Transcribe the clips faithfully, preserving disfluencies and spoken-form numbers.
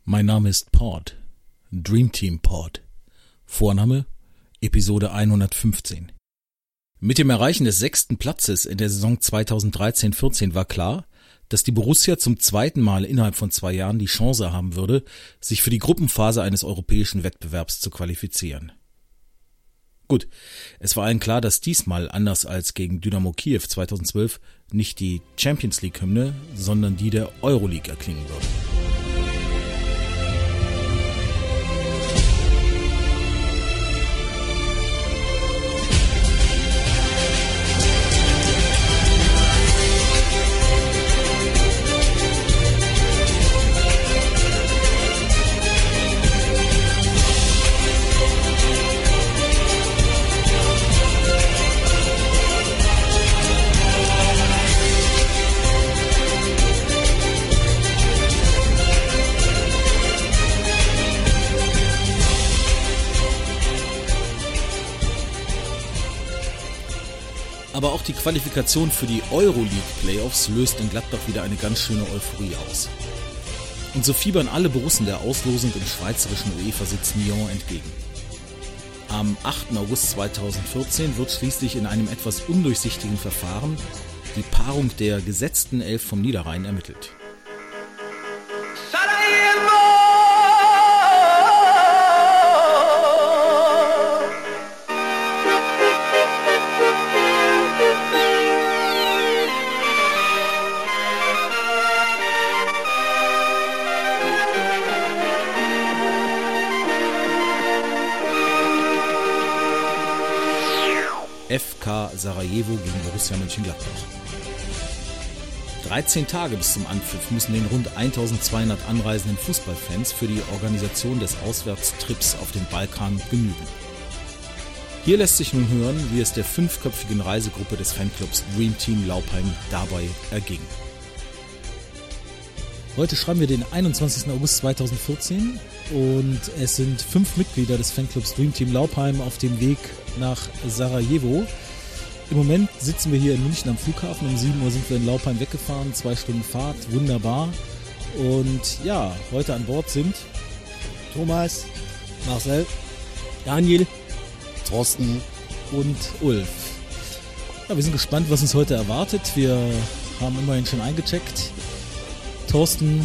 Mein Name ist Pod, Dream Team Pod. Vorname Episode hundertfünfzehn. Mit dem Erreichen des sechsten Platzes in der Saison zweitausenddreizehn vierzehn war klar, dass die Borussia zum zweiten Mal innerhalb von zwei Jahren die Chance haben würde, sich für die Gruppenphase eines europäischen Wettbewerbs zu qualifizieren. Gut, es war allen klar, dass diesmal, anders als gegen Dynamo Kiew zweitausendzwölf, nicht die Champions League-Hymne, sondern die der Euroleague erklingen würde. Aber auch die Qualifikation für die Euroleague-Playoffs löst in Gladbach wieder eine ganz schöne Euphorie aus. Und so fiebern alle Borussen der Auslosung im schweizerischen UEFA-Sitz Nyon entgegen. Am achten August zweitausendvierzehn wird schließlich in einem etwas undurchsichtigen Verfahren die Paarung der gesetzten Elf vom Niederrhein ermittelt. F K Sarajevo gegen Borussia Mönchengladbach. dreizehn Tage bis zum Anpfiff müssen den rund eintausendzweihundert anreisenden Fußballfans für die Organisation des Auswärtstrips auf den Balkan genügen. Hier lässt sich nun hören, wie es der fünfköpfigen Reisegruppe des Fanclubs Dream Team Laupheim dabei erging. Heute schreiben wir den einundzwanzigsten August zweitausendvierzehn und es sind fünf Mitglieder des Fanclubs Dream Team Laupheim auf dem Weg nach Sarajevo. Im Moment sitzen wir hier in München am Flughafen. Um sieben Uhr sind wir in Laupheim weggefahren, zwei Stunden Fahrt, wunderbar. Und ja, heute an Bord sind Thomas, Marcel, Daniel, Thorsten und Ulf. Ja, wir sind gespannt, was uns heute erwartet. Wir haben immerhin schon eingecheckt. Thorsten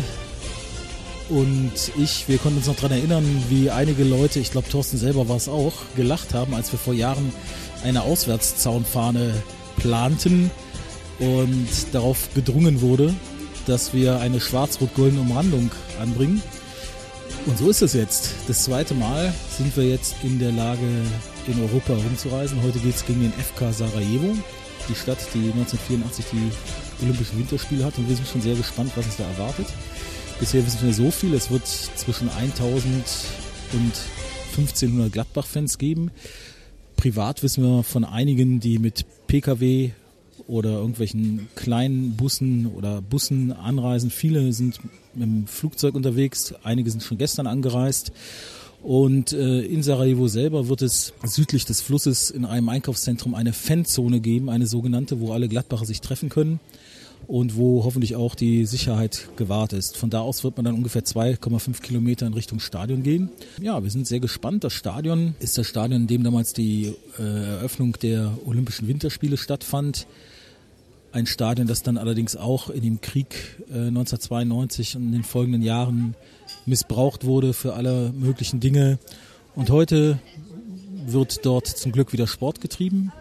und ich, wir konnten uns noch daran erinnern, wie einige Leute, ich glaube Thorsten selber war es auch, gelacht haben, als wir vor Jahren eine Auswärtszaunfahne planten und darauf gedrungen wurde, dass wir eine schwarz-rot-goldene Umrandung anbringen. Und so ist es jetzt. Das zweite Mal sind wir jetzt in der Lage, in Europa herumzureisen. Heute geht es gegen den F K Sarajevo, die Stadt, die neunzehnhundertvierundachtzig die Olympischen Winterspiele hat, und wir sind schon sehr gespannt, was uns da erwartet. Bisher wissen wir so viel, es wird zwischen eintausend und fünfzehnhundert Gladbach-Fans geben. Privat wissen wir von einigen, die mit P K W oder irgendwelchen kleinen Bussen oder Bussen anreisen. Viele sind mit dem Flugzeug unterwegs, einige sind schon gestern angereist. Und äh, in Sarajevo selber wird es südlich des Flusses in einem Einkaufszentrum eine Fanzone geben, eine sogenannte, wo alle Gladbacher sich treffen können und wo hoffentlich auch die Sicherheit gewahrt ist. Von da aus wird man dann ungefähr zwei Komma fünf Kilometer in Richtung Stadion gehen. Ja, wir sind sehr gespannt. Das Stadion ist das Stadion, in dem damals die äh, Eröffnung der Olympischen Winterspiele stattfand. Ein Stadion, das dann allerdings auch in dem Krieg äh, neunzehnhundertzweiundneunzig und in den folgenden Jahren missbraucht wurde für alle möglichen Dinge. Und heute wird dort zum Glück wieder Sport getrieben.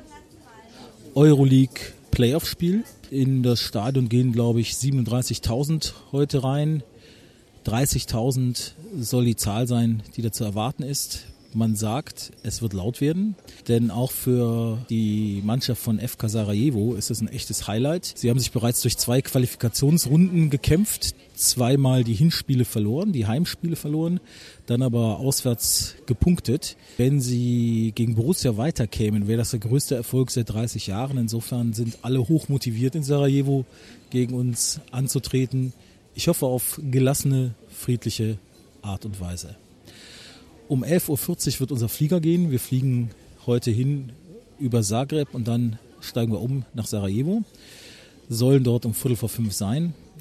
Euroleague Playoff-Spiel. In das Stadion gehen, glaube ich, siebenunddreißigtausend heute rein. dreißigtausend soll die Zahl sein, die da zu erwarten ist. Man sagt, es wird laut werden, denn auch für die Mannschaft von F K Sarajevo ist es ein echtes Highlight. Sie haben sich bereits durch zwei Qualifikationsrunden gekämpft, zweimal die Hinspiele verloren, die Heimspiele verloren, dann aber auswärts gepunktet. Wenn sie gegen Borussia weiterkämen, wäre das der größte Erfolg seit dreißig Jahren. Insofern sind alle hoch motiviert in Sarajevo, gegen uns anzutreten. Ich hoffe auf gelassene, friedliche Art und Weise. Um elf Uhr vierzig wird unser Flieger gehen. Wir fliegen heute hin über Zagreb und dann steigen wir um nach Sarajevo. Sollen dort um Viertel vor fünf sein.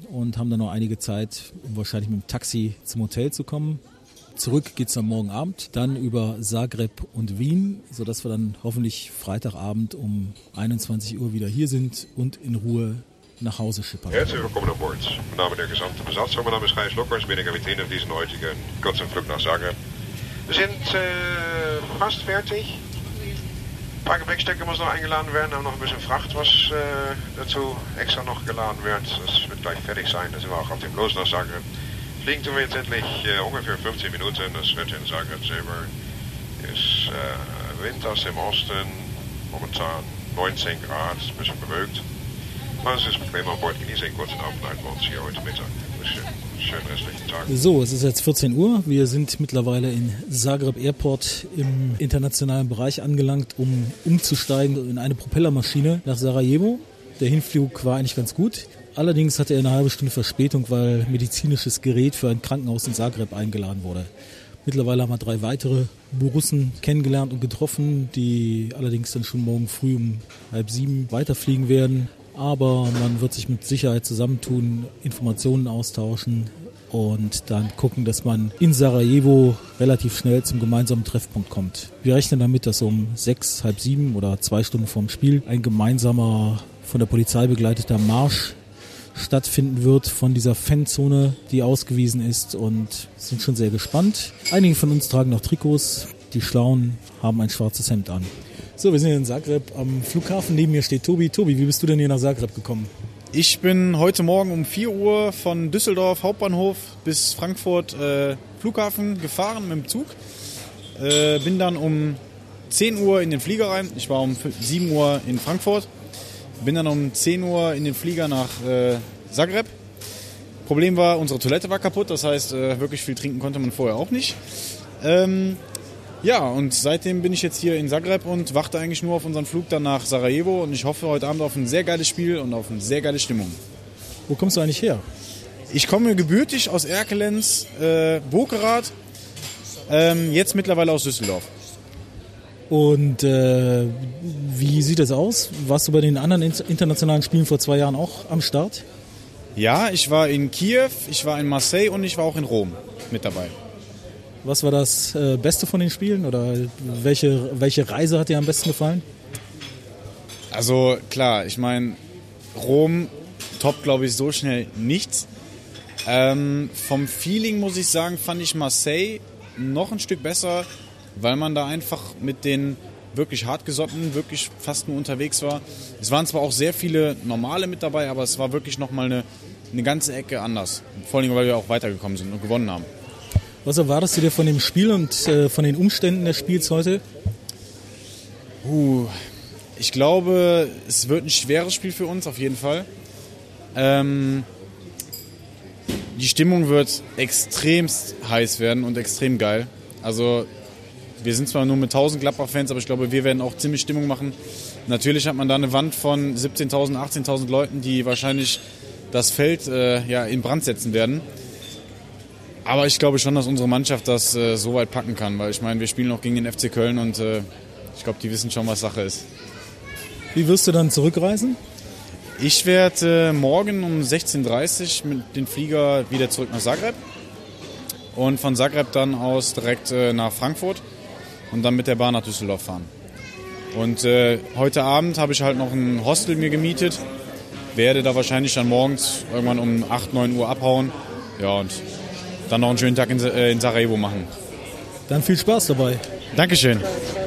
und haben dann noch einige Zeit, um wahrscheinlich mit dem Taxi zum Hotel zu kommen. Zurück geht's dann morgen Abend, dann über Zagreb und Wien, sodass wir dann hoffentlich Freitagabend um einundzwanzig Uhr wieder hier sind und in Ruhe nach Hause schippern. Herzlich willkommen an Bord. Im Namen der gesamten Besatzung, mein Name ist Gijs Lockers, bin der Kapitän auf diesen heutigen kurzen Flug nach Zagreb. Wir sind äh, fast fertig. Ein paar Gepäckstücke muss noch eingeladen werden, haben noch ein bisschen Fracht, was äh, dazu extra noch geladen wird. Das wird gleich fertig sein, dann sind wir auch auf dem Los nach Zagreb. Fliegen tun wir jetzt endlich äh, ungefähr fünfzehn Minuten. Das Wetter in Zagreb selber ist äh, Wind aus dem Osten, momentan neunzehn Grad, ein bisschen bewölkt. Aber es ist bequem an Bord, genieße einen kurzen Aufenthalt bei uns hier heute Mittag. Schön, schönen restlichen Tag. So, es ist jetzt vierzehn Uhr. Wir sind mittlerweile in Zagreb Airport im internationalen Bereich angelangt, um umzusteigen in eine Propellermaschine nach Sarajevo. Der Hinflug war eigentlich ganz gut. Allerdings hatte er eine halbe Stunde Verspätung, weil medizinisches Gerät für ein Krankenhaus in Zagreb eingeladen wurde. Mittlerweile haben wir drei weitere Borussen kennengelernt und getroffen, die allerdings dann schon morgen früh um halb sieben weiterfliegen werden. Aber man wird sich mit Sicherheit zusammentun, Informationen austauschen und dann gucken, dass man in Sarajevo relativ schnell zum gemeinsamen Treffpunkt kommt. Wir rechnen damit, dass um sechs, halb sieben oder zwei Stunden vorm Spiel ein gemeinsamer, von der Polizei begleiteter Marsch stattfinden wird von dieser Fanzone, die ausgewiesen ist, und sind schon sehr gespannt. Einige von uns tragen noch Trikots, die Schlauen haben ein schwarzes Hemd an. So, wir sind hier in Zagreb am Flughafen, neben mir steht Tobi. Tobi, wie bist du denn hier nach Zagreb gekommen? Ich bin heute Morgen um vier Uhr von Düsseldorf Hauptbahnhof bis Frankfurt äh, Flughafen gefahren mit dem Zug. Äh, bin dann um zehn Uhr in den Flieger rein, ich war um sieben Uhr in Frankfurt. Bin dann um zehn Uhr in den Flieger nach äh, Zagreb. Problem war, unsere Toilette war kaputt, das heißt, äh, wirklich viel trinken konnte man vorher auch nicht. Ähm, ja, und seitdem bin ich jetzt hier in Zagreb und warte eigentlich nur auf unseren Flug dann nach Sarajevo. Und ich hoffe heute Abend auf ein sehr geiles Spiel und auf eine sehr geile Stimmung. Wo kommst du eigentlich her? Ich komme gebürtig aus Erkelenz, äh, Bokerath, ähm, jetzt mittlerweile aus Düsseldorf. Und äh, wie sieht das aus? Warst du bei den anderen internationalen Spielen vor zwei Jahren auch am Start? Ja, ich war in Kiew, ich war in Marseille und ich war auch in Rom mit dabei. Was war das äh, Beste von den Spielen oder welche, welche Reise hat dir am besten gefallen? Also klar, ich meine, Rom top, glaube ich, so schnell nichts. Ähm, vom Feeling muss ich sagen, fand ich Marseille noch ein Stück besser, weil man da einfach mit den wirklich hartgesottenen wirklich fast nur unterwegs war. Es waren zwar auch sehr viele Normale mit dabei, aber es war wirklich nochmal eine, eine ganze Ecke anders. Vor allem, weil wir auch weitergekommen sind und gewonnen haben. Was erwartest du dir von dem Spiel und äh, von den Umständen des Spiels heute? Uh, ich glaube, es wird ein schweres Spiel für uns, auf jeden Fall. Ähm, die Stimmung wird extremst heiß werden und extrem geil. Also wir sind zwar nur mit tausend Gladbach-Fans, aber ich glaube, wir werden auch ziemlich Stimmung machen. Natürlich hat man da eine Wand von siebzehntausend, achtzehntausend Leuten, die wahrscheinlich das Feld äh, ja, in Brand setzen werden. Aber ich glaube schon, dass unsere Mannschaft das äh, so weit packen kann, weil ich meine, wir spielen auch gegen den F C Köln und äh, ich glaube, die wissen schon, was Sache ist. Wie wirst du dann zurückreisen? Ich werde äh, morgen um sechzehn Uhr dreißig mit dem Flieger wieder zurück nach Zagreb und von Zagreb dann aus direkt äh, nach Frankfurt und dann mit der Bahn nach Düsseldorf fahren. Und äh, heute Abend habe ich halt noch ein Hostel mir gemietet, werde da wahrscheinlich dann morgens irgendwann um acht, neun Uhr abhauen. Ja, und dann noch einen schönen Tag in, äh, in Sarajevo machen. Dann viel Spaß dabei. Dankeschön.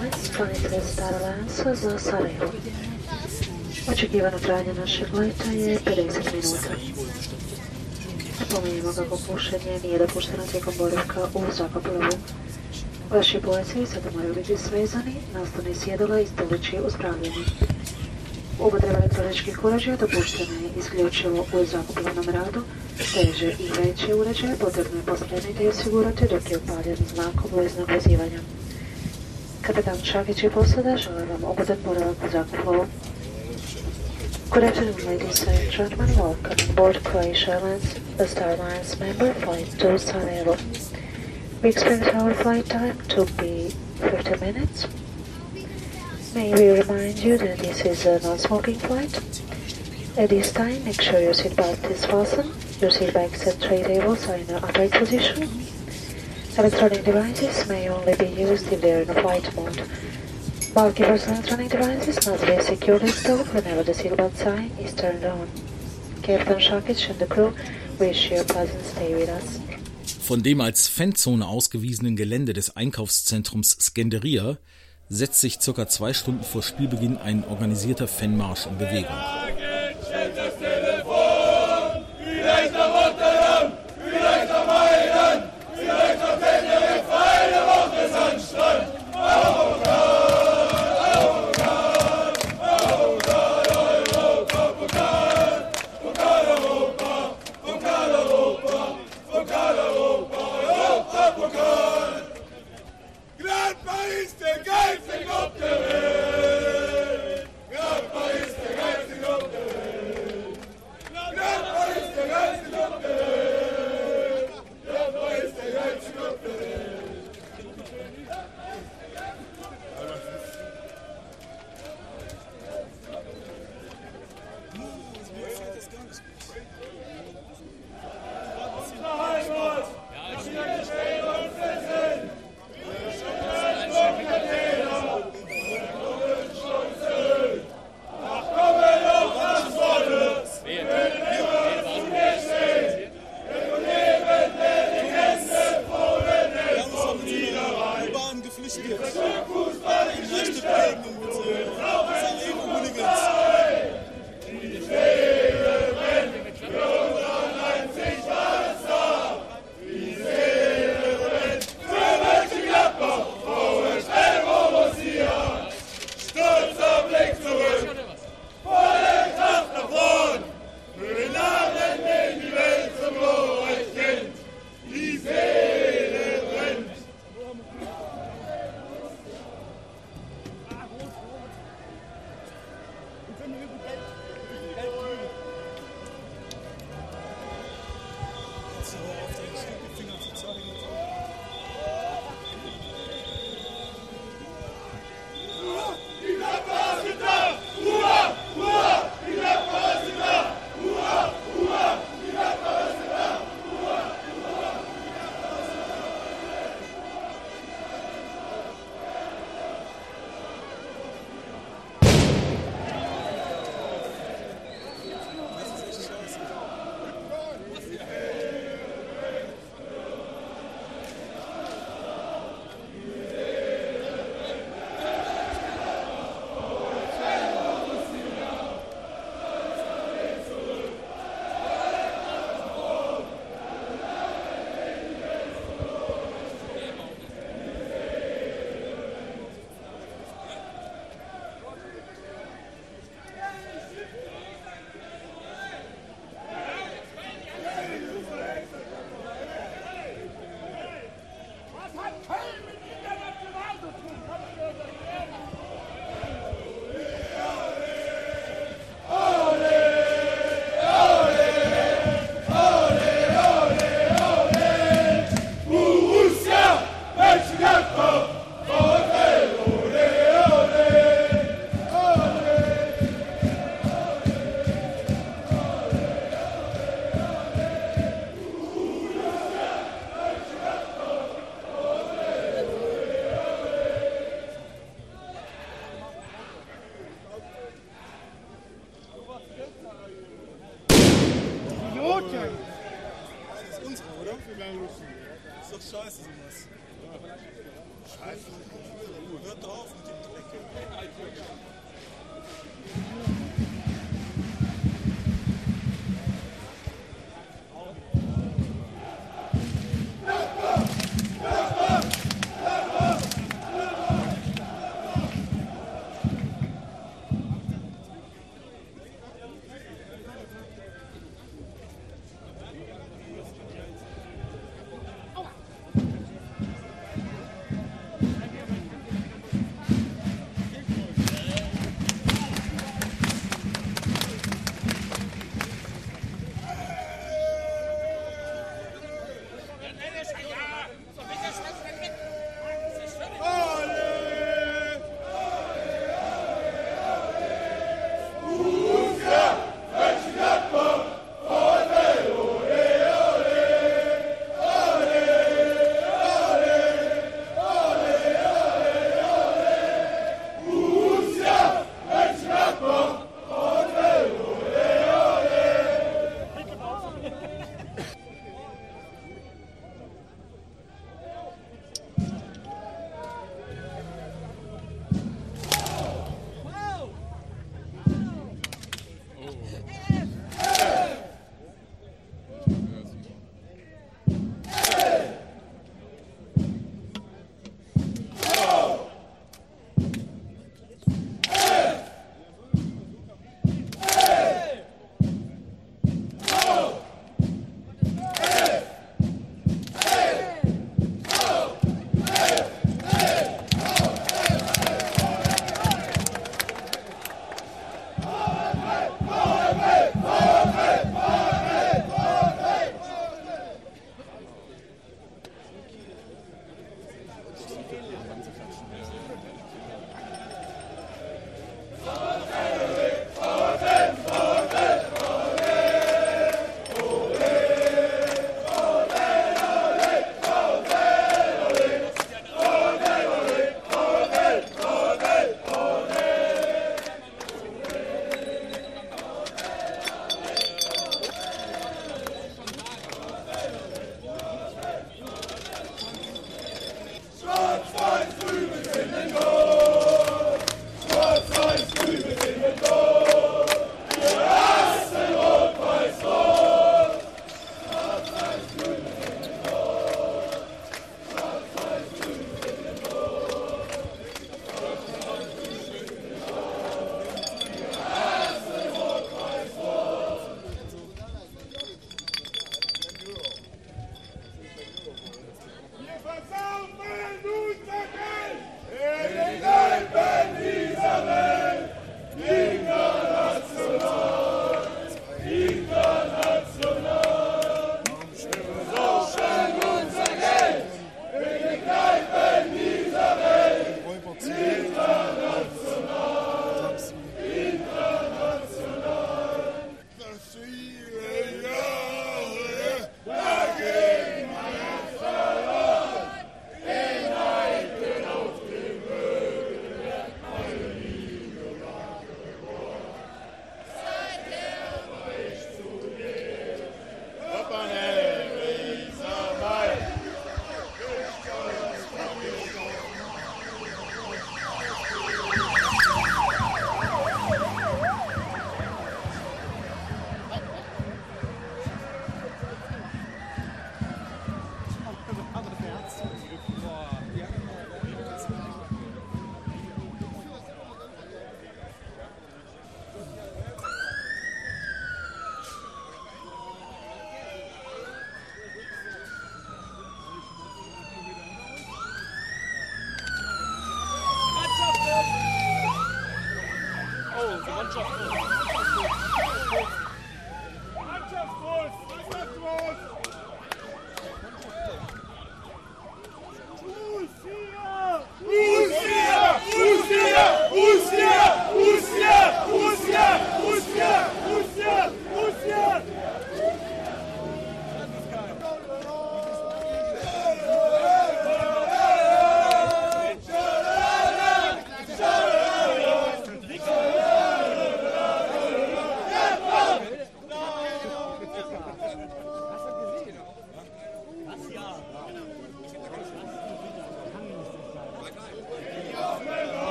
Očekivano trajanje našeg leta je pedeset minuta. Napominjemo kako pušenje nije dopušteno tijekom boravka u zrakoplovu. Vaši bojaci sada moraju biti svezani, nastavni sjedala i stolići uspravljeni. Upotreba elektroničkih uređaja dopuštena je isključivo u zrakoplovnom radu. Teže i veće uređaje potrebno je pospremiti i osigurati dok je upaljen znak obveznog vezivanja. Kapetan Čakić i posada žele vam ugodan boravak u zrakoplovu. Good afternoon, ladies and gentlemen. Welcome on board Croatia Airlines, a Star Alliance member flight to Sarajevo. We expect our flight time to be fifty minutes. May we remind you that this is a non-smoking flight. At this time, make sure your seatbelt is fastened Your seatbelts and tray tables are in the upright position. Electronic devices may only be used if they are in flight mode. Bulky personal electronic devices must be securely stowed whenever the seatbelt sign is turned on. Captain Shakic and the crew wish you a pleasant stay with us. Von dem als Fanzone ausgewiesenen Gelände des Einkaufszentrums Skenderia setzt sich circa zwei Stunden vor Spielbeginn ein organisierter Fanmarsch in Bewegung.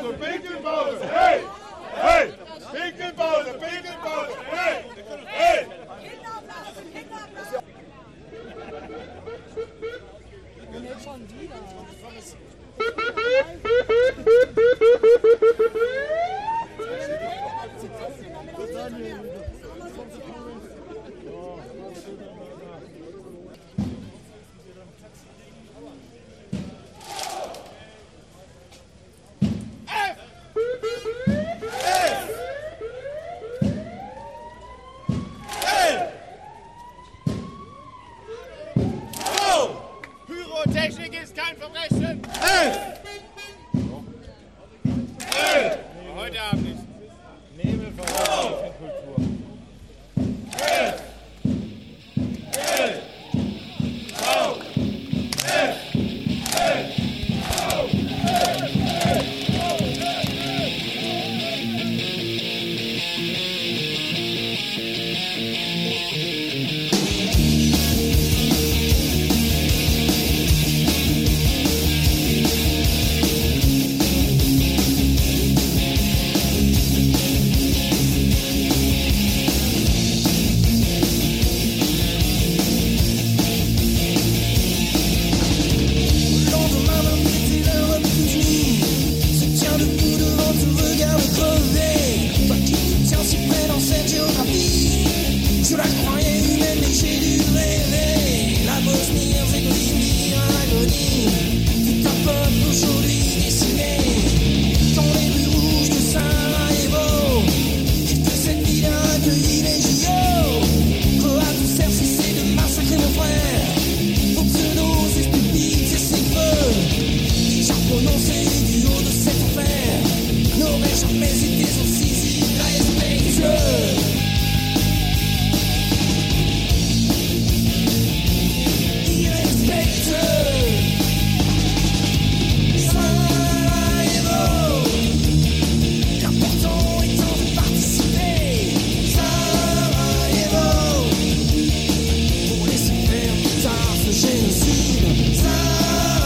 Pinkelpause, Pinkelpause, hey! Hey! Pinkelpause, Pinkelpause, hey! Hey! Und jetzt schon wieder. Pyrotechnik ist kein Verbrechen! Elf! Elf! Heute Abend nicht. Nebel von Kultur. Elf! Elf! Auf! Elf! Elf! Auf!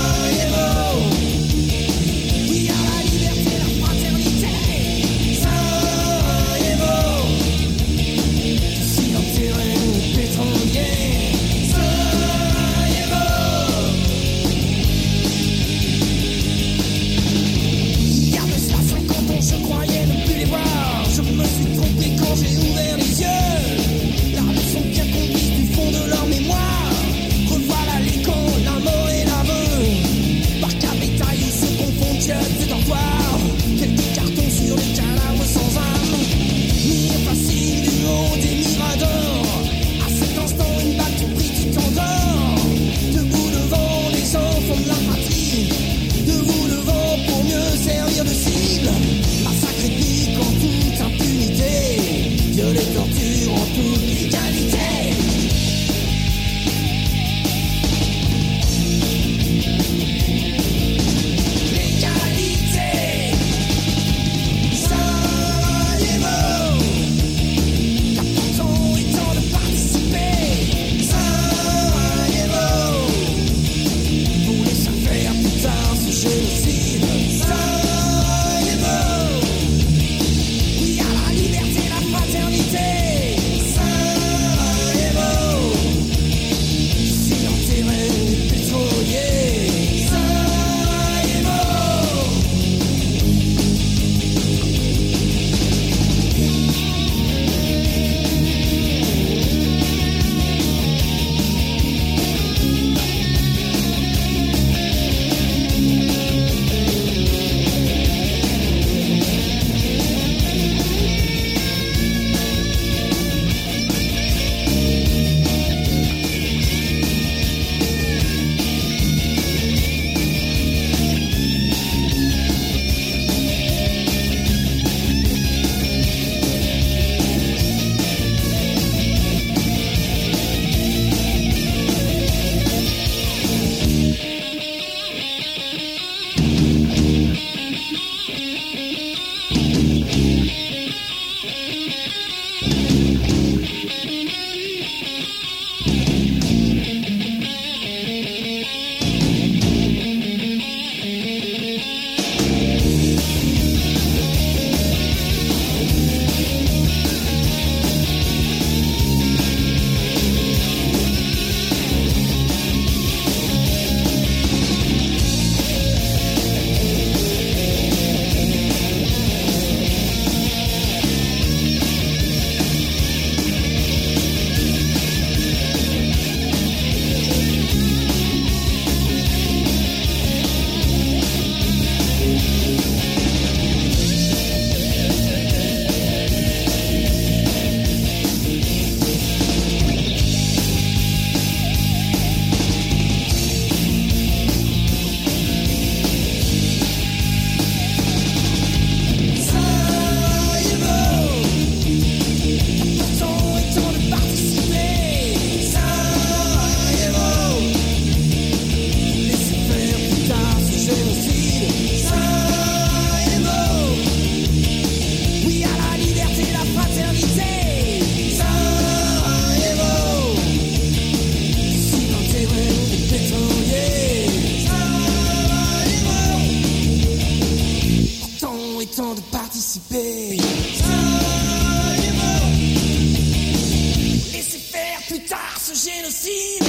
We are la liberté, la fraternité. temps de participer. Laissez faire plus tard ce génocide.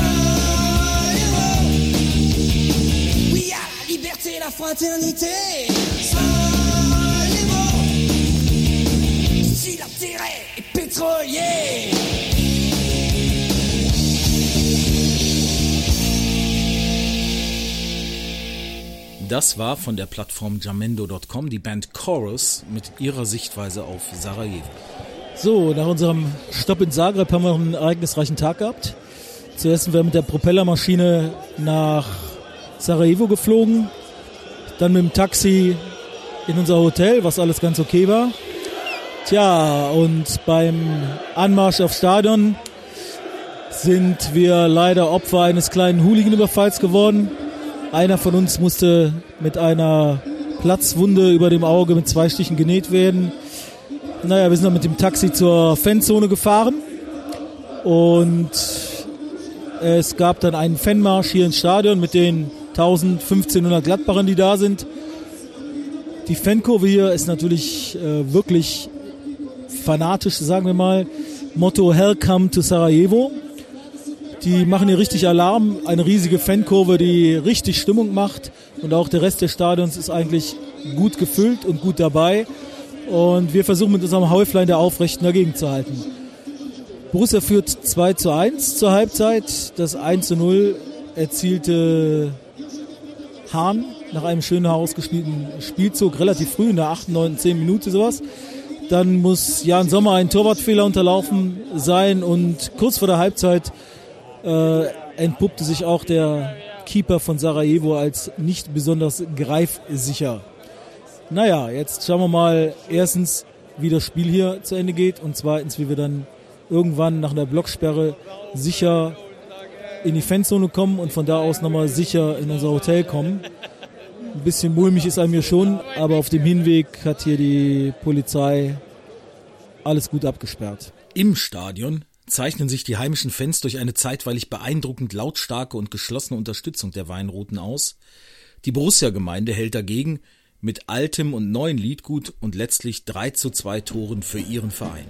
Oui à la liberté, la fraternité. Si l'intérêt est pétrolier. Das war von der Plattform Jamendo Punkt com die Band Chorus mit ihrer Sichtweise auf Sarajevo. So, nach unserem Stopp in Zagreb haben wir einen ereignisreichen Tag gehabt. Zuerst sind wir mit der Propellermaschine nach Sarajevo geflogen, dann mit dem Taxi in unser Hotel, was alles ganz okay war. Tja, und beim Anmarsch aufs Stadion sind wir leider Opfer eines kleinen Hooligan-Überfalls geworden. Einer von uns musste mit einer Platzwunde über dem Auge mit zwei Stichen genäht werden. Naja, wir sind dann mit dem Taxi zur Fanzone gefahren und es gab dann einen Fanmarsch hier ins Stadion mit den eintausendfünfzehnhundert Gladbachern, die da sind. Die Fankurve hier ist natürlich äh, wirklich fanatisch, sagen wir mal. Motto Welcome to Sarajevo. Die machen hier richtig Alarm, eine riesige Fankurve, die richtig Stimmung macht und auch der Rest des Stadions ist eigentlich gut gefüllt und gut dabei und wir versuchen mit unserem Häuflein der Aufrechten dagegen zu halten. Borussia führt zwei zu eins zur Halbzeit, das eins zu null erzielte Hahn nach einem schönen herausgespielten Spielzug, relativ früh in der achten, neunten, zehnten Minute sowas. Dann muss Jan Sommer einen Torwartfehler unterlaufen sein und kurz vor der Halbzeit Äh, entpuppte sich auch der Keeper von Sarajevo als nicht besonders greifsicher. Naja, jetzt schauen wir mal erstens, wie das Spiel hier zu Ende geht und zweitens, wie wir dann irgendwann nach einer Blocksperre sicher in die Fanzone kommen und von da aus nochmal sicher in unser Hotel kommen. Ein bisschen mulmig ist einem hier schon, aber auf dem Hinweg hat hier die Polizei alles gut abgesperrt. Im Stadion zeichnen sich die heimischen Fans durch eine zeitweilig beeindruckend lautstarke und geschlossene Unterstützung der Weinroten aus. Die Borussia-Gemeinde hält dagegen mit altem und neuem Liedgut und letztlich drei zu zwei Toren für ihren Verein.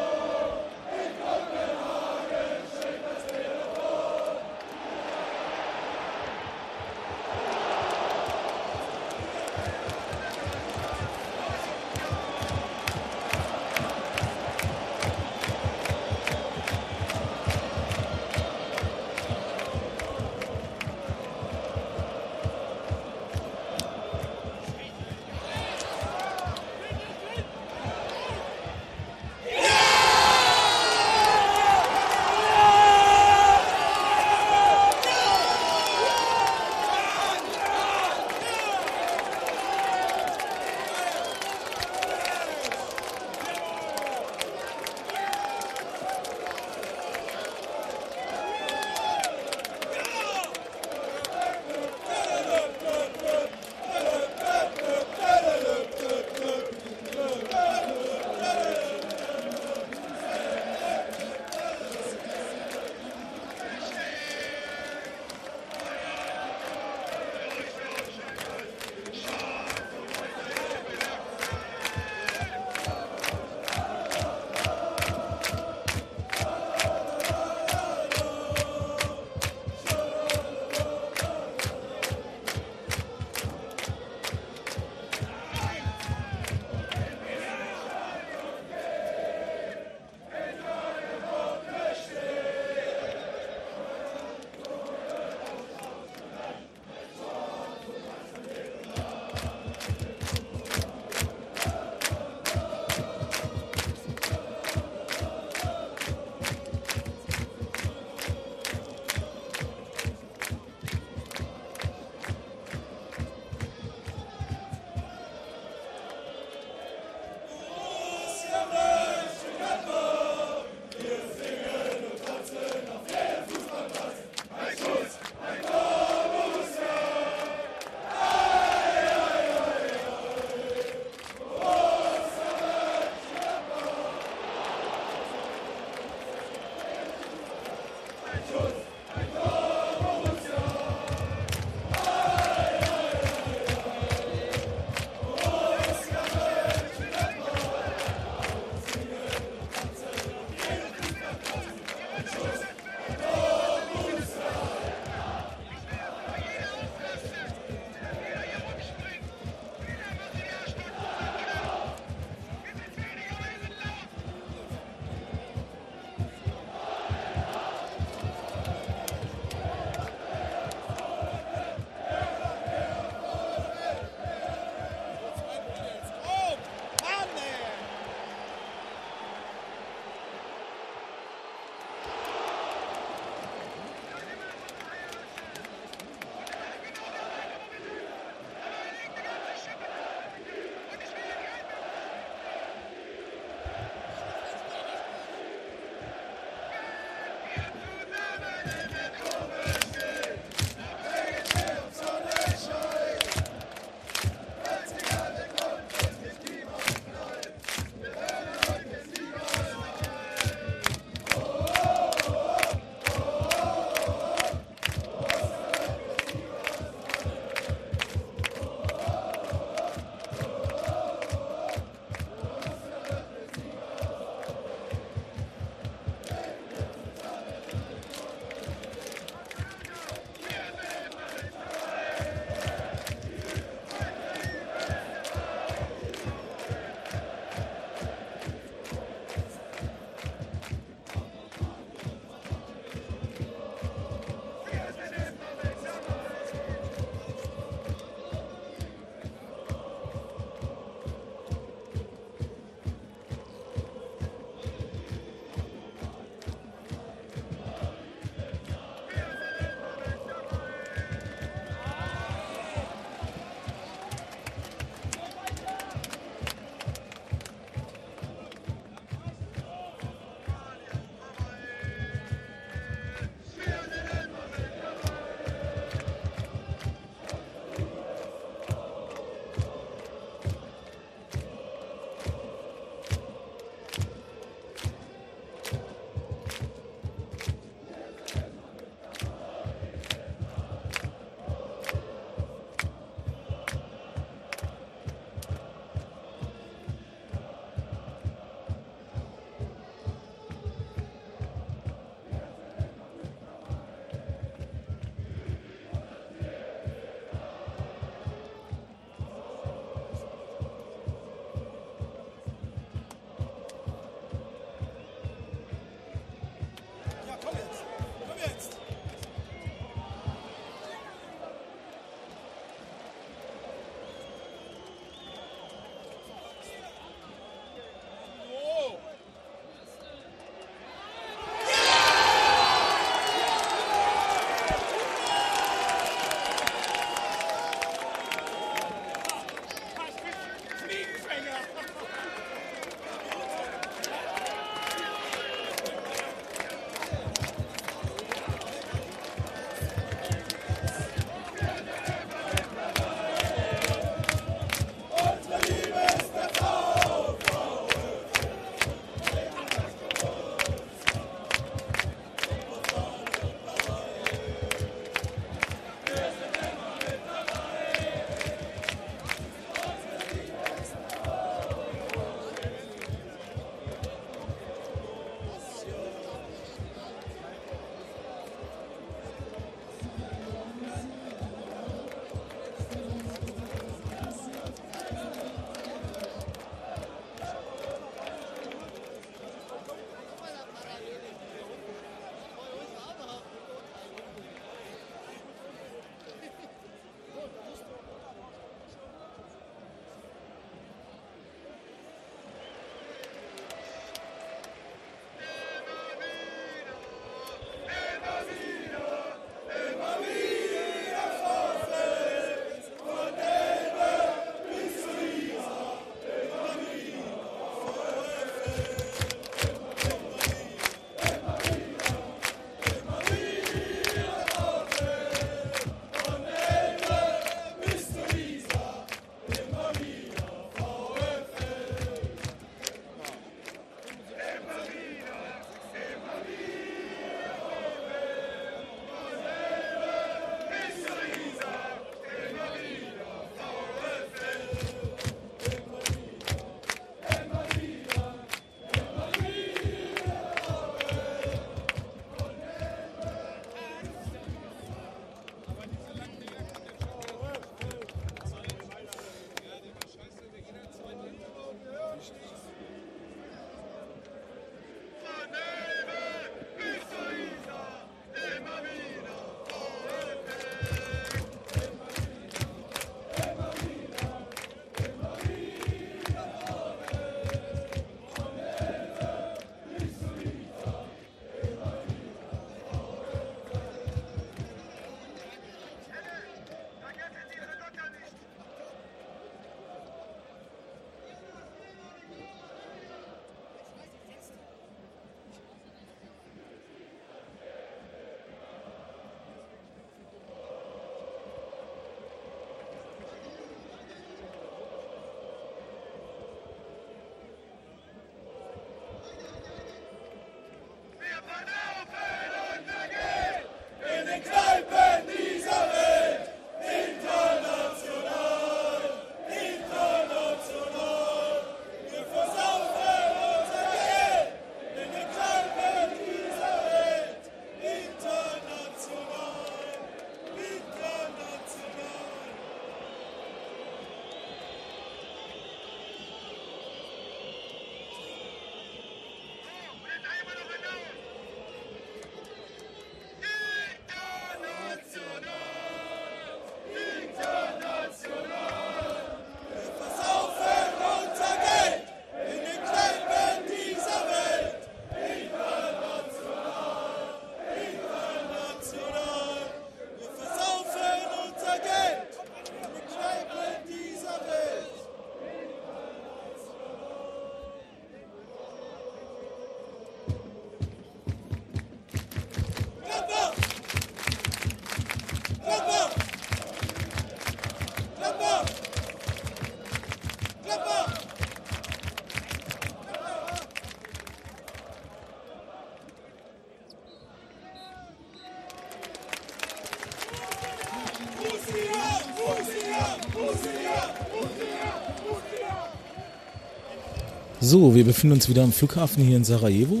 So, wir befinden uns wieder am Flughafen hier in Sarajevo.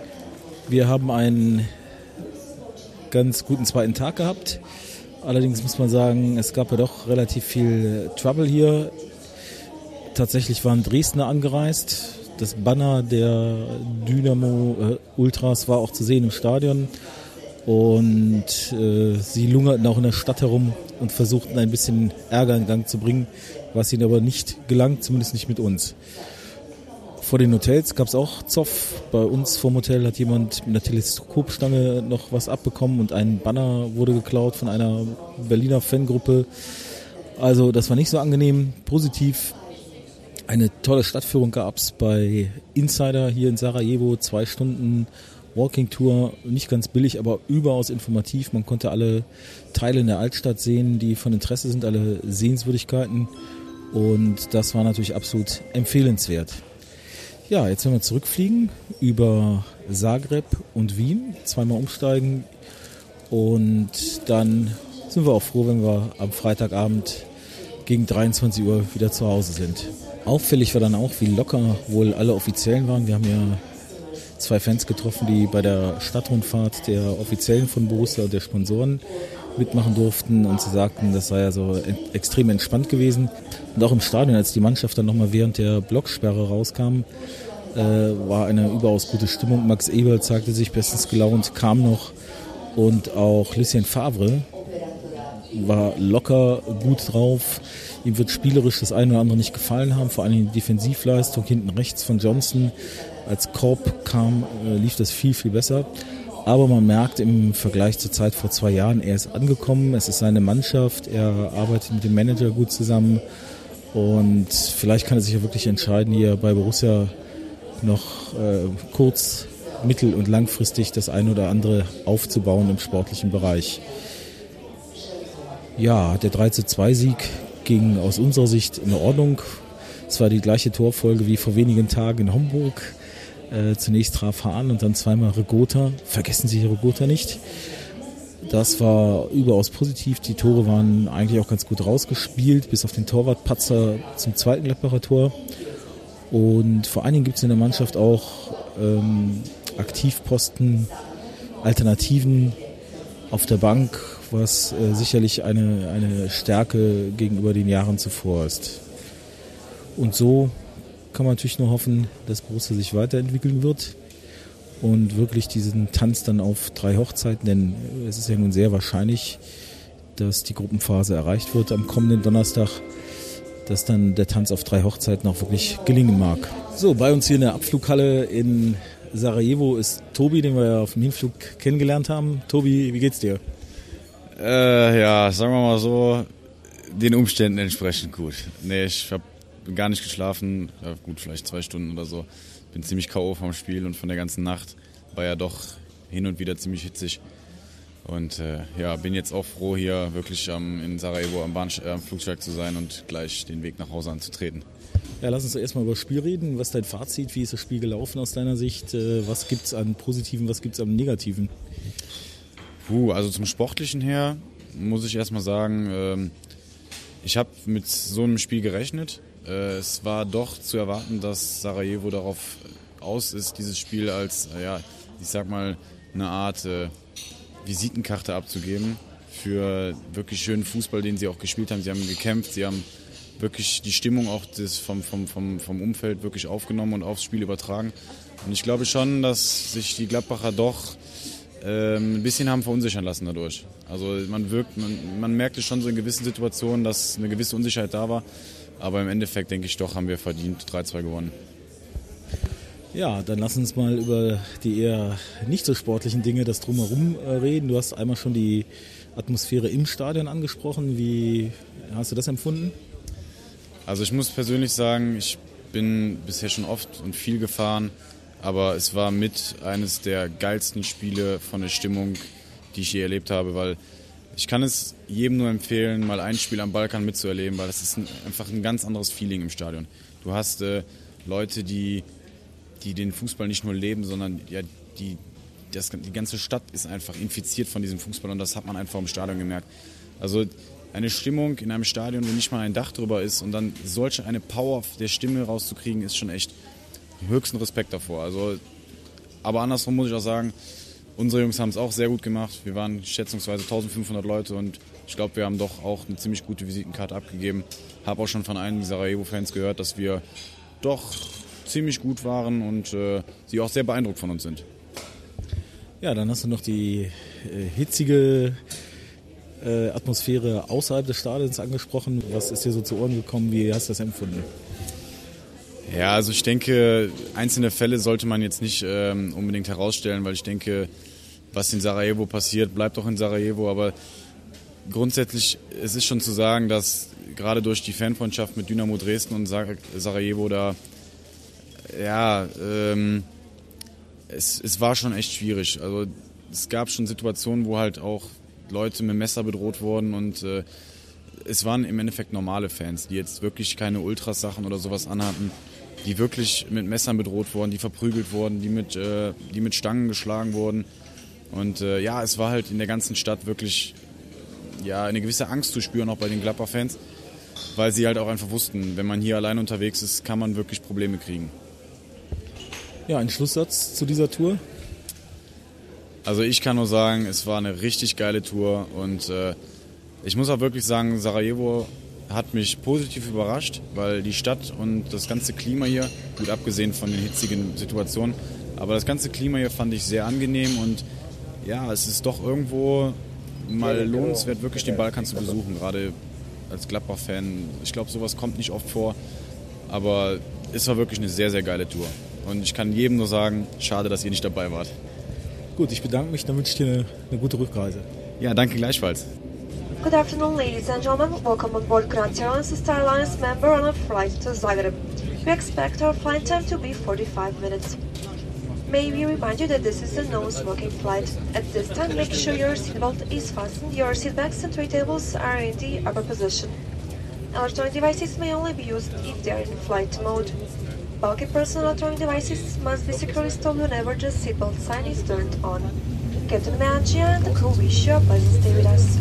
Wir haben einen ganz guten zweiten Tag gehabt. Allerdings muss man sagen, es gab ja doch relativ viel Trouble hier. Tatsächlich waren Dresdner angereist. Das Banner der Dynamo äh, Ultras war auch zu sehen im Stadion. Und äh, sie lungerten auch in der Stadt herum und versuchten ein bisschen Ärger in Gang zu bringen, was ihnen aber nicht gelang, zumindest nicht mit uns. Vor den Hotels gab es auch Zoff. Bei uns vorm Hotel hat jemand mit einer Teleskopstange noch was abbekommen und ein Banner wurde geklaut von einer Berliner Fangruppe. Also das war nicht so angenehm. Positiv, eine tolle Stadtführung gab es bei Insider hier in Sarajevo. Zwei Stunden Walking Tour, nicht ganz billig, aber überaus informativ. Man konnte alle Teile in der Altstadt sehen, die von Interesse sind, alle Sehenswürdigkeiten. Und das war natürlich absolut empfehlenswert. Ja, jetzt werden wir zurückfliegen über Zagreb und Wien, zweimal umsteigen und dann sind wir auch froh, wenn wir am Freitagabend gegen dreiundzwanzig Uhr wieder zu Hause sind. Auffällig war dann auch, wie locker wohl alle Offiziellen waren. Wir haben ja zwei Fans getroffen, die bei der Stadtrundfahrt der Offiziellen von Borussia und der Sponsoren mitmachen durften und sie sagten, das sei ja so extrem entspannt gewesen. Und auch im Stadion, als die Mannschaft dann nochmal während der Blocksperre rauskam, äh, war eine überaus gute Stimmung. Max Eberl zeigte sich bestens gelaunt, kam noch und auch Lucien Favre war locker gut drauf. Ihm wird spielerisch das eine oder andere nicht gefallen haben, vor allem die Defensivleistung hinten rechts von Johnson. Als Korb kam, äh, lief das viel, viel besser. Aber man merkt im Vergleich zur Zeit vor zwei Jahren, er ist angekommen, es ist seine Mannschaft, er arbeitet mit dem Manager gut zusammen und vielleicht kann er sich ja wirklich entscheiden, hier bei Borussia noch äh, kurz-, mittel- und langfristig das eine oder andere aufzubauen im sportlichen Bereich. Ja, der drei zu zwei Sieg ging aus unserer Sicht in Ordnung. Es war die gleiche Torfolge wie vor wenigen Tagen in Homburg. Äh, zunächst traf Hahn und dann zweimal Regota. Vergessen Sie Regota nicht. Das war überaus positiv. Die Tore waren eigentlich auch ganz gut rausgespielt, bis auf den Torwartpatzer zum zweiten Gladbacher Tor. Und vor allen Dingen gibt es in der Mannschaft auch ähm, Aktivposten, Alternativen auf der Bank, was äh, sicherlich eine, eine Stärke gegenüber den Jahren zuvor ist. Und so kann man natürlich nur hoffen, dass Borussia sich weiterentwickeln wird und wirklich diesen Tanz dann auf drei Hochzeiten, denn es ist ja nun sehr wahrscheinlich, dass die Gruppenphase erreicht wird am kommenden Donnerstag, dass dann der Tanz auf drei Hochzeiten auch wirklich gelingen mag. So, bei uns hier in der Abflughalle in Sarajevo ist Tobi, den wir ja auf dem Hinflug kennengelernt haben. Tobi, wie geht's dir? Äh, ja, sagen wir mal so, den Umständen entsprechend gut. Nee, ich habe gar nicht geschlafen, ja, gut, vielleicht zwei Stunden oder so. Bin ziemlich K O vom Spiel und von der ganzen Nacht. War ja doch hin und wieder ziemlich hitzig. Und äh, ja, bin jetzt auch froh, hier wirklich ähm, in Sarajevo am, Bahn, äh, am Flugsteig zu sein und gleich den Weg nach Hause anzutreten. Ja, lass uns erstmal über das Spiel reden. Was ist dein Fazit? Wie ist das Spiel gelaufen aus deiner Sicht? Äh, was gibt es an Positiven, was gibt es an Negativen? Puh, also zum Sportlichen her muss ich erstmal sagen, ähm, ich habe mit so einem Spiel gerechnet. Äh, es war doch zu erwarten, dass Sarajevo darauf aus ist, dieses Spiel als, äh, ja, ich sag mal, eine Art äh, Visitenkarte abzugeben für wirklich schönen Fußball, den sie auch gespielt haben. Sie haben gekämpft, sie haben wirklich die Stimmung auch des, vom, vom, vom, vom Umfeld wirklich aufgenommen und aufs Spiel übertragen. Und ich glaube schon, dass sich die Gladbacher doch ähm, ein bisschen haben verunsichern lassen dadurch. Also man wirkt, man, man merkte schon so in gewissen Situationen, dass eine gewisse Unsicherheit da war. Aber im Endeffekt denke ich doch, haben wir verdient drei zwei gewonnen. Ja, dann lass uns mal über die eher nicht so sportlichen Dinge, das Drumherum reden. Du hast einmal schon die Atmosphäre im Stadion angesprochen. Wie hast du das empfunden? Also ich muss persönlich sagen, ich bin bisher schon oft und viel gefahren, aber es war mit eines der geilsten Spiele von der Stimmung, die ich je erlebt habe, weil ich kann es jedem nur empfehlen, mal ein Spiel am Balkan mitzuerleben, weil das ist ein, einfach ein ganz anderes Feeling im Stadion. Du hast äh, Leute, die, die den Fußball nicht nur leben, sondern ja, die, das, die ganze Stadt ist einfach infiziert von diesem Fußball und das hat man einfach im Stadion gemerkt. Also eine Stimmung in einem Stadion, wo nicht mal ein Dach drüber ist und dann solche eine Power der Stimme rauszukriegen, ist schon echt höchsten Respekt davor. Also, aber andersrum muss ich auch sagen, unsere Jungs haben es auch sehr gut gemacht. Wir waren schätzungsweise eintausendfünfhundert Leute und ich glaube, wir haben doch auch eine ziemlich gute Visitenkarte abgegeben. Habe auch schon von einigen Sarajevo-Fans gehört, dass wir doch ziemlich gut waren und äh, sie auch sehr beeindruckt von uns sind. Ja, dann hast du noch die äh, hitzige äh, Atmosphäre außerhalb des Stadions angesprochen. Was ist dir so zu Ohren gekommen? Wie hast du das empfunden? Ja, also ich denke, einzelne Fälle sollte man jetzt nicht ähm, unbedingt herausstellen, weil ich denke, was in Sarajevo passiert, bleibt auch in Sarajevo. Aber grundsätzlich, es ist schon zu sagen, dass gerade durch die Fanfreundschaft mit Dynamo Dresden und Sar- Sarajevo da, ja, ähm, es, es war schon echt schwierig. Also es gab schon Situationen, wo halt auch Leute mit Messer bedroht wurden und äh, es waren im Endeffekt normale Fans, die jetzt wirklich keine Ultrasachen oder sowas anhatten, die wirklich mit Messern bedroht wurden, die verprügelt wurden, die mit, äh, die mit Stangen geschlagen wurden. Und äh, ja, es war halt in der ganzen Stadt wirklich ja, eine gewisse Angst zu spüren, auch bei den Gladbach-Fans, weil sie halt auch einfach wussten, wenn man hier allein unterwegs ist, kann man wirklich Probleme kriegen. Ja, ein Schlusssatz zu dieser Tour? Also ich kann nur sagen, es war eine richtig geile Tour und äh, ich muss auch wirklich sagen, Sarajevo hat mich positiv überrascht, weil die Stadt und das ganze Klima hier, gut abgesehen von den hitzigen Situationen, aber das ganze Klima hier fand ich sehr angenehm und ja, es ist doch irgendwo mal lohnenswert, wirklich den Balkan zu besuchen, gerade als Gladbach-Fan. Ich glaube, sowas kommt nicht oft vor, aber es war wirklich eine sehr, sehr geile Tour. Und ich kann jedem nur sagen, schade, dass ihr nicht dabei wart. Gut, ich bedanke mich, dann wünsche ich dir eine, eine gute Rückreise. Ja, danke gleichfalls. Good afternoon, ladies and gentlemen. Welcome on board Croatia Airlines Star Alliance member on a flight to Zagreb. We expect our flight time to be forty-five minutes. May we remind you that this is a non-smoking flight. At this time, make sure your seatbelt is fastened, your seatbacks and tray tables are in the upper position. Electronic devices may only be used if they are in flight mode. Bulky personal electronic devices must be securely stowed whenever the seatbelt sign is turned on. ticket to the mansion, the cool shop, and stay with us.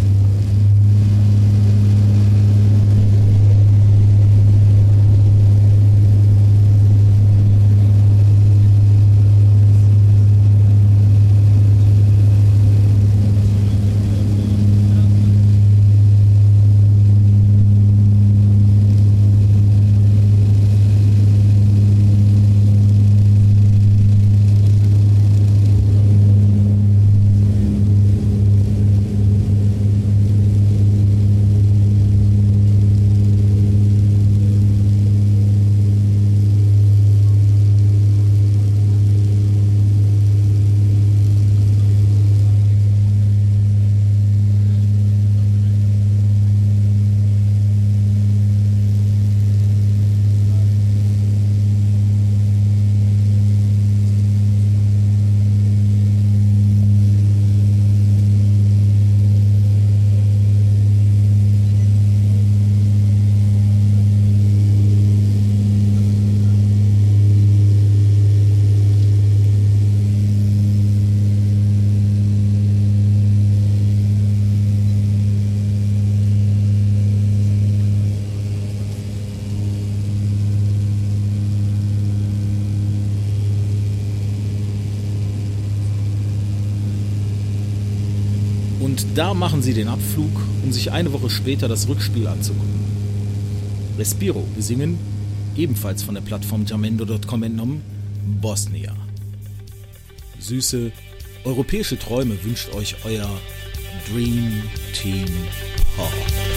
Und da machen sie den Abflug, um sich eine Woche später das Rückspiel anzugucken. Respiro, wir singen, ebenfalls von der Plattform Jamendo Punkt com entnommen, Bosnia. Süße, europäische Träume wünscht euch euer Dream Team Pop.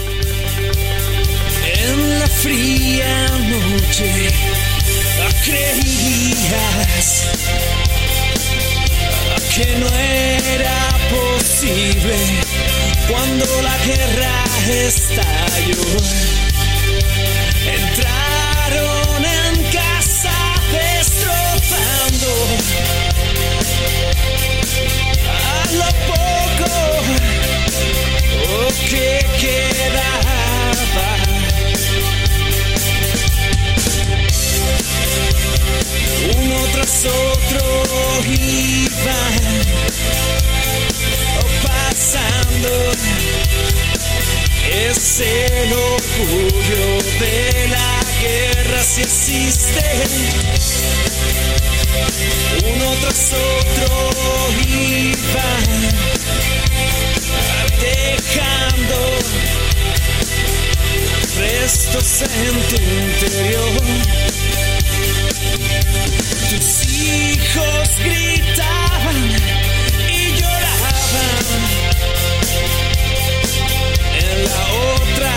En la fría noche creías que no era posible cuando la guerra estalló. Entraron en casa destrozando a lo poco que quedaba. Uno tras otro iban pasando. Es el orgullo de la guerra si existe. Uno tras otro iban dejando restos en tu interior. Tus hijos gritaban y lloraban en la otra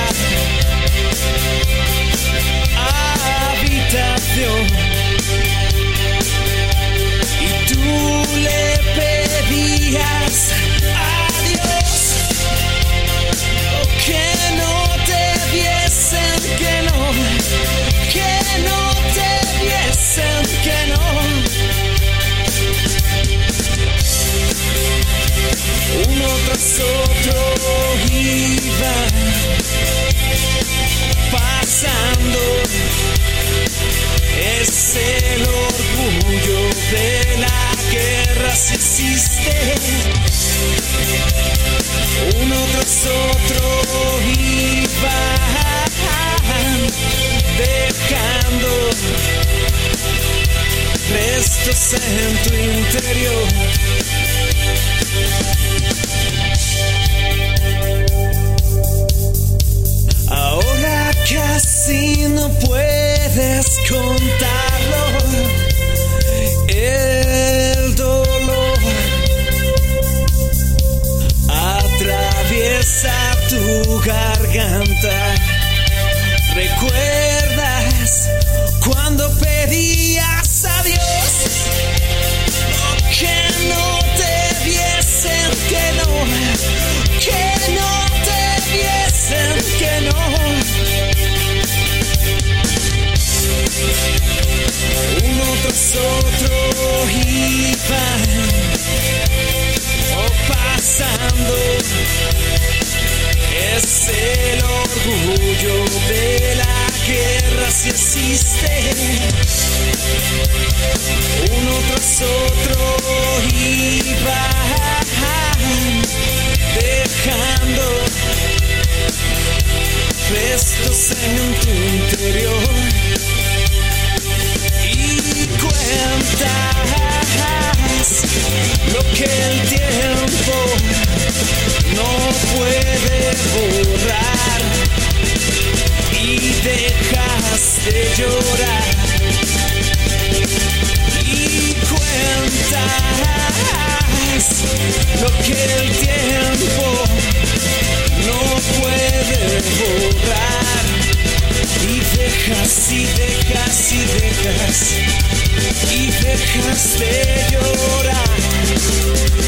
habitación. Y tú le pedías a Dios que no te viesen, que no, que no te viesen, que no. Uno tras otro iba pasando. Es el orgullo de la guerra si existe. Uno tras otro iba dejando restos en tu interior. Ahora casi no puedes contarlo, el dolor atraviesa tu garganta. ¿Recuerdas cuando pedías a Dios que no te viesen, que no, que no te viesen, que no? Uno tras otro iban pasando. Es el orgullo de la si existe, uno tras otro iba dejando restos en tu interior y cuentas lo que el tiempo no puede borrar y dejas de llorar y cuentas lo que el tiempo no puede borrar y dejas y dejas y dejas y dejas de llorar.